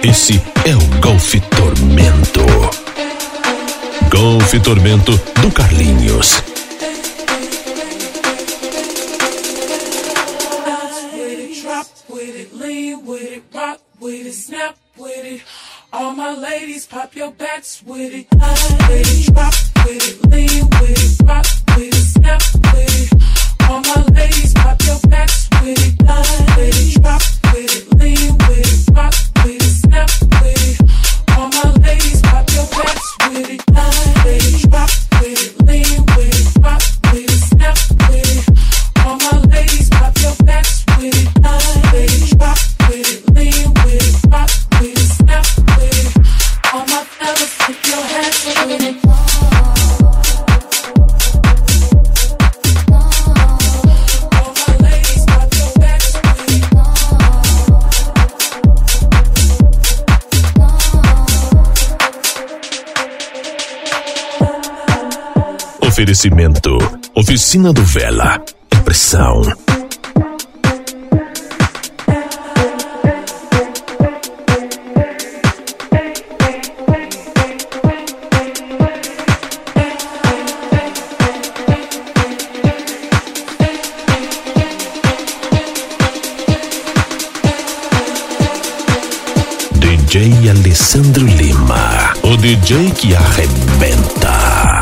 Esse é o Golf Tormento. Golf Tormento do Carlinhos. Drop with it, lean with it, rock with it, snap with it. All my ladies, pop your backs with it. With it, drop with it, lean with it, rock with it, snap with it. All my ladies, pop your backs with it. With it, drop with it, lean with it, rock with it, snap with it. All my ladies, pop your backs with it. With it, drop with it, lean with it, rock with it, snap with it. All my ladies, pop your backs with it. With it, drop with it, lean with it, rock with it, snap with it. All my fellas, put your hands with it. Oferecimento: Oficina do Vela. Impressão. DJ Alessandro Lima, o DJ que arrebenta.